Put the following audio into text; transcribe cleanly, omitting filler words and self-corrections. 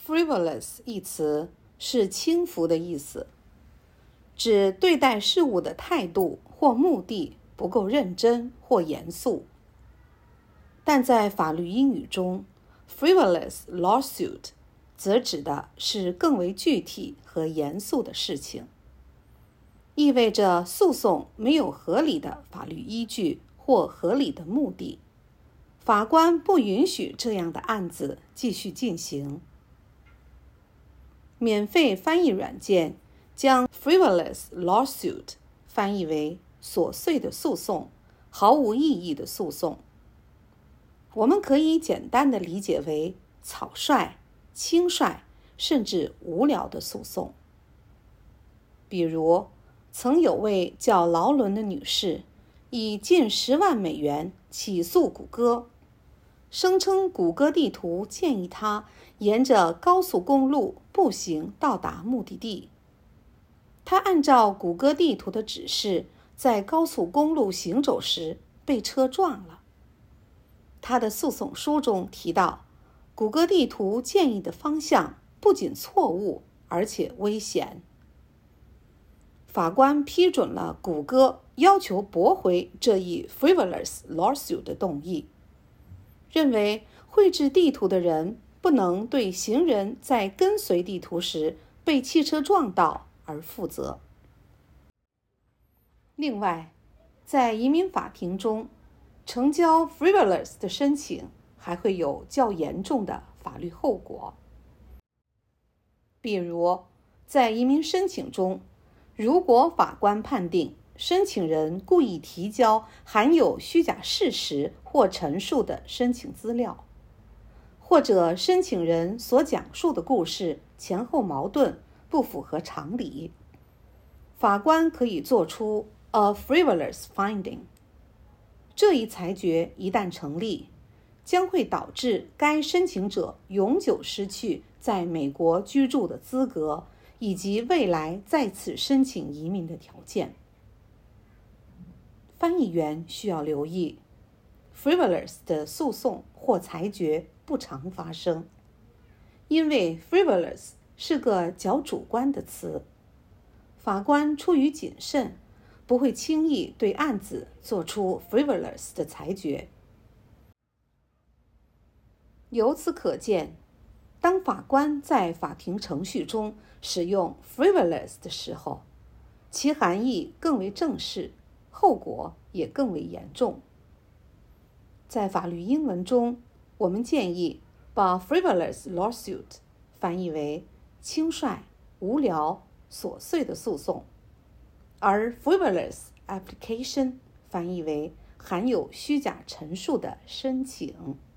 frivolous 一词是轻浮的意思，指对待事物的态度或目的不够认真或严肃。但在法律英语中， frivolous lawsuit 则指的是更为具体和严肃的事情，意味着诉讼没有合理的法律依据或合理的目的，法官不允许这样的案子继续进行。免费翻译软件将 frivolous lawsuit 翻译为琐碎的诉讼，毫无意义的诉讼。我们可以简单地理解为草率、轻率，甚至无聊的诉讼。比如，曾有位叫劳伦的女士以近10万美元起诉谷歌，声称谷歌地图建议她沿着高速公路步行到达目的地。她按照谷歌地图的指示，在高速公路行走时被车撞了。她的诉讼书中提到，谷歌地图建议的方向不仅错误，而且危险。法官批准了谷歌要求驳回这一 frivolous lawsuit 的动议，认为绘制地图的人不能对行人在跟随地图时被汽车撞到而负责。另外，在移民法庭中，呈交 frivolous 的申请还会有较严重的法律后果。比如，在移民申请中，如果法官判定申请人故意提交含有虚假事实或陈述的申请资料，或者申请人所讲述的故事前后矛盾，不符合常理，法官可以做出 a frivolous finding。这一裁决一旦成立，将会导致该申请者永久失去在美国居住的资格，以及未来再次申请移民的条件。翻译员需要留意， frivolous 的诉讼或裁决不常发生，因为 frivolous 是个较主观的词，法官出于谨慎，不会轻易对案子做出 frivolous 的裁决。由此可见，当法官在法庭程序中使用 frivolous 的时候，其含义更为正式，后果也更为严重。在法律英文中，我们建议把 frivolous lawsuit 翻译为轻率、无聊、琐碎的诉讼，而 frivolous application 翻译为含有虚假陈述的申请。